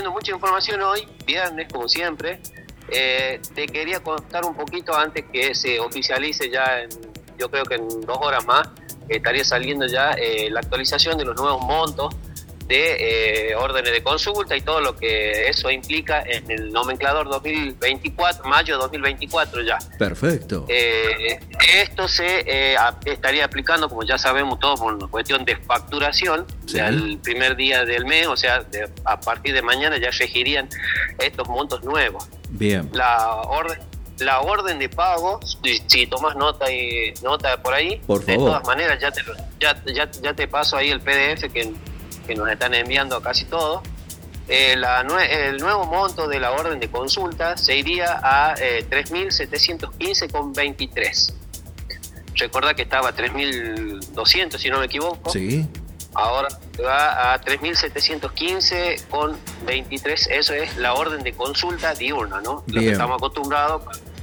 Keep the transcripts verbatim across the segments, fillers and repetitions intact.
teniendo mucha información hoy, viernes como siempre. Eh, te quería contar un poquito antes que se oficialice ya, en, yo creo que en dos horas más, eh, estaría saliendo ya eh, la actualización de los nuevos montos de eh, órdenes de consulta y todo lo que eso implica en el nomenclador dos mil veinticuatro, mayo dos mil veinticuatro ya. Perfecto. Eh, esto se eh, a, estaría aplicando, como ya sabemos, todo por una cuestión de facturación, sí, al primer día del mes, o sea, de, a partir de mañana ya regirían estos montos nuevos. Bien. La orden La orden de pago, si, si tomas nota y nota por ahí, por favor. De todas maneras ya te, ya, ya, ya te paso ahí el P D F que, que nos están enviando casi todo. Eh, la, el nuevo monto de la orden de consulta se iría a eh, tres mil setecientos quince con veintitrés. Recuerda que estaba a tres mil doscientos, si no me equivoco. Sí. Ahora va a tres mil setecientos quince con veintitrés. Eso es la orden de consulta diurna, ¿no? Bien. Lo que estamos acostumbrados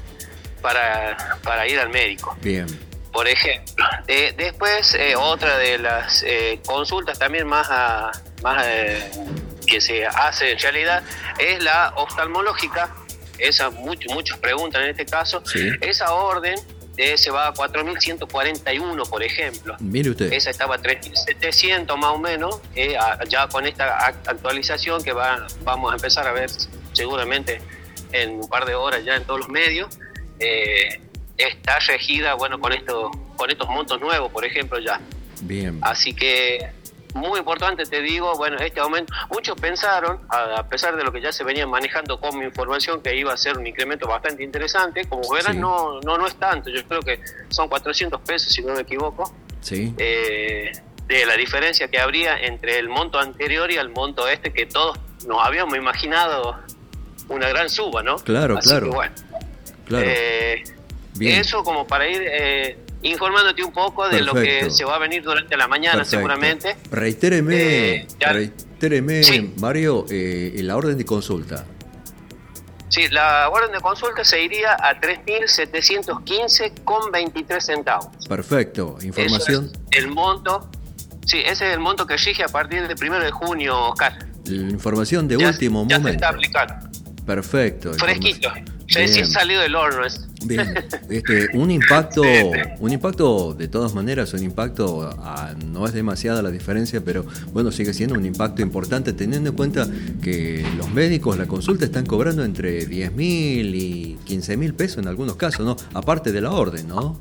para, para ir al médico. Bien. Por ejemplo. Eh, después, eh, otra de las eh, consultas también más, a, más eh, que se hace en realidad es la oftalmológica. Esa, muchos, muchos preguntan en este caso. Sí. Esa orden Eh, se va a cuatro mil ciento cuarenta y uno, por ejemplo. Mire usted. Esa estaba a tres mil setecientos más o menos. Eh, a, ya con esta actualización que va, vamos a empezar a ver seguramente en un par de horas ya en todos los medios, eh, está regida, bueno, con, esto, con estos montos nuevos, por ejemplo, ya. Bien. Así que, muy importante, te digo, bueno, este aumento, muchos pensaron, a, a pesar de lo que ya se venía manejando como información, que iba a ser un incremento bastante interesante. Como verán, sí. no, no, no es tanto, yo creo que son cuatrocientos pesos, si no me equivoco, sí. eh, de la diferencia que habría entre el monto anterior y el monto este, que todos nos habíamos imaginado una gran suba, ¿no? Claro, Así claro. que, bueno, claro. Eh, Bien. Eso como para ir eh, informándote un poco de Perfecto. Lo que se va a venir durante la mañana. Perfecto. Seguramente. Reitéreme, eh, ya, reitéreme sí. Mario, eh, la orden de consulta. Sí, la orden de consulta se iría a tres mil setecientos quince con veintitrés centavos. Perfecto, información. Eso es el monto, sí, ese es el monto que rige a partir del primero de junio, Oscar. La información de ya, último ya momento. Ya se está aplicando. Perfecto. Fresquito. Recién salido del horno. Es. Bien, este, un impacto, un impacto de todas maneras, un impacto, a, no es demasiada la diferencia, pero bueno, sigue siendo un impacto importante teniendo en cuenta que los médicos la consulta están cobrando entre diez mil y quince mil pesos en algunos casos, ¿no? Aparte de la orden, ¿no?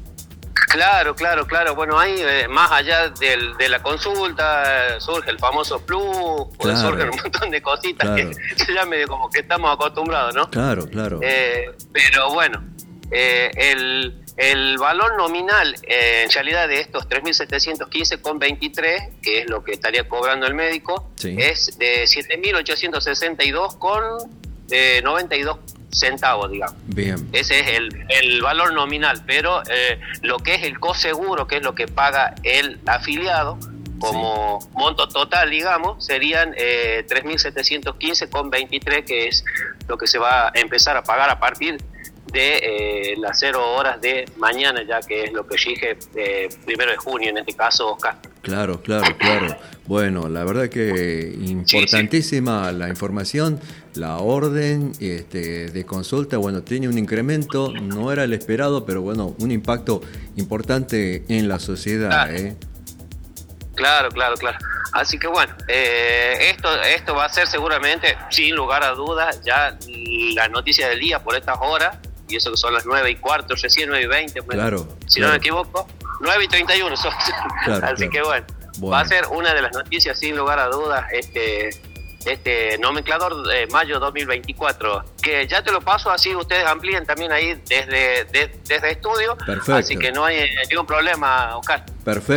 Claro, claro, claro. Bueno, ahí eh, más allá del, de la consulta surge el famoso plus, claro. surgen un montón de cositas Claro. que ya medio como que estamos acostumbrados, ¿no? Claro, claro. Eh, pero bueno, eh, el, el valor nominal eh, en realidad de estos tres mil setecientos quince con veintitrés, que es lo que estaría cobrando el médico, sí. es de siete mil ochocientos sesenta y dos con noventa y dos centavos, digamos. Bien. Ese es el, el valor nominal, pero eh, lo que es el coseguro, que es lo que paga el afiliado, como sí. monto total, digamos, serían eh, tres mil setecientos quince con veintitrés, que es lo que se va a empezar a pagar a partir de eh, las cero horas de mañana, ya que es lo que rige eh, primero de junio, en este caso, Oscar. Claro, claro, claro. Bueno, la verdad que importantísima sí, sí. la información, la orden este, de consulta, bueno, tiene un incremento, no era el esperado, pero bueno, un impacto importante en la sociedad, claro. ¿eh? Claro, claro, claro. Así que bueno, eh, esto, esto va a ser seguramente, sin lugar a dudas, ya la noticia del día por estas horas, y eso que son las nueve y cuarto, recién nueve y veinte, claro, si claro. no me equivoco, nueve y treinta y uno son. Claro, Así claro. que bueno, bueno, va a ser una de las noticias sin lugar a dudas, este este nomenclador de mayo dos mil veinticuatro, que ya te lo paso, así ustedes amplíen también ahí desde, de, desde estudio. Perfecto. Así que no hay ningún problema, Oscar. Perfecto.